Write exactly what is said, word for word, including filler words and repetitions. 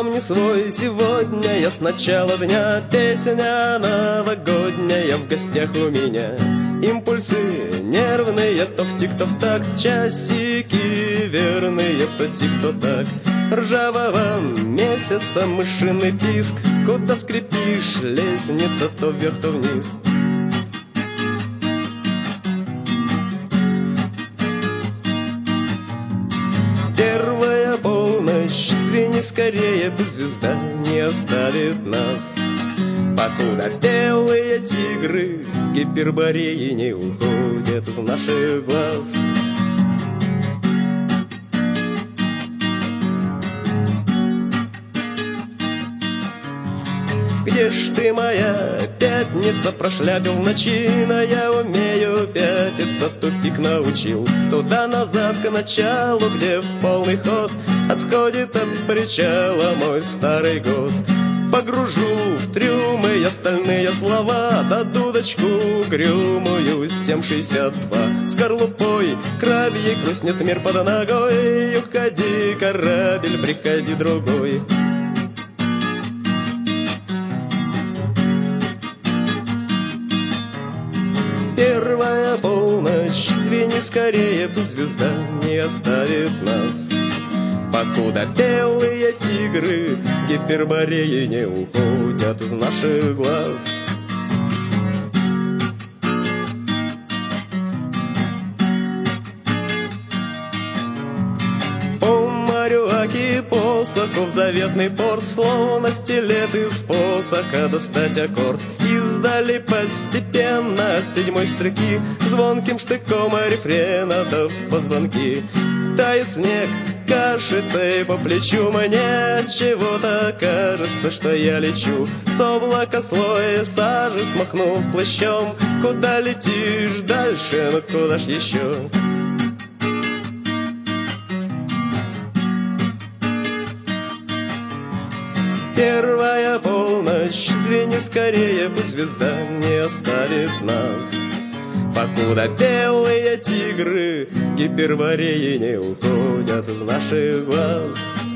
дом не свой сегодня, я с начала дня. Песня новогодняя в гостях у меня. Импульсы нервные, то в тик, то в такт. Часики верные, то тик, то так. Ржавого месяца мышиный писк. Куда скрипишь, лестница то вверх, то вниз. Первая полночь, звени скорее, бы звезда не оставит нас. Покуда белые тигры Гипербореи не уходят из наших глаз. Где ж ты, моя пятница, прошляпил в ночи, но я умею пятиться, тупик научил. Туда-назад к началу, где в полный ход отходит от причала мой старый год. Погружу в трюмы я стальные слова, да дудочку угрюмую семь шестьдесят два. Скорлупой крабьей хрустнет мир под ногой. Уходи, корабль, приходи другой. Первая полночь, звени скорее, пусть звезда не оставит нас. Покуда белые тигры Гипербореи не уходят из наших глаз. По морю Аки посохов заветный порт, словно стилет из посоха достать аккорд. Издали постепенно с седьмой строки звонким штыком рефрена да в позвонки. Тает снег, кашица и по плечу мне чего-то кажется, что я лечу с облака слоя сажи, смахнув плащом. Куда летишь дальше, ну куда ж еще? Первая полночь, звени скорее, пусть звезда не оставит нас. Покуда белые тигры Гипербореи не уходят из наших глаз.